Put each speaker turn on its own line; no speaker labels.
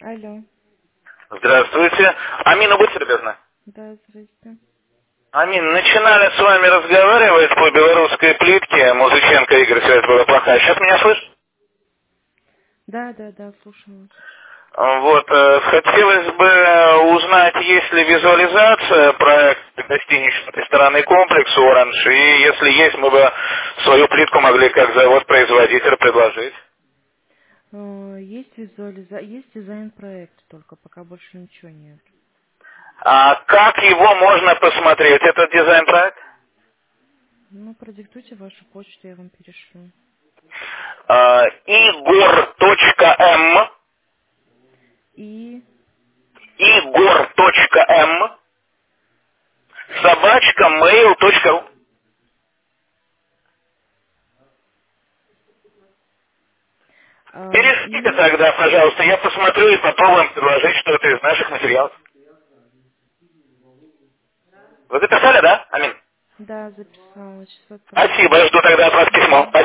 Алло.
Здравствуйте. Амина, будьте любезны.
Да, здрасте.
Амин, начинали с вами разговаривать по белорусской плитке. Музыченко Игорь, связь была плохая. Сейчас меня слышно?
Да, слушаю вас.
Вот, хотелось бы узнать, есть ли визуализация проекта гостиничный ресторанный комплекс «Оранж», и если есть, мы бы свою плитку могли как завод-производитель предложить.
Есть дизайн-проект, только пока больше ничего нет.
А как его можно посмотреть, этот дизайн-проект?
Ну, продиктуйте вашу почту, я вам перешлю.
Igor.m
И...
Igor.m собачка mail.ru. Перешлите
И...
тогда, пожалуйста, я посмотрю и попробуем предложить что-то из наших материалов. Вы записали, да, Амин?
Да, записала, сейчас
Спасибо,
отправлю.
я жду тогда от вас письмо.
Угу.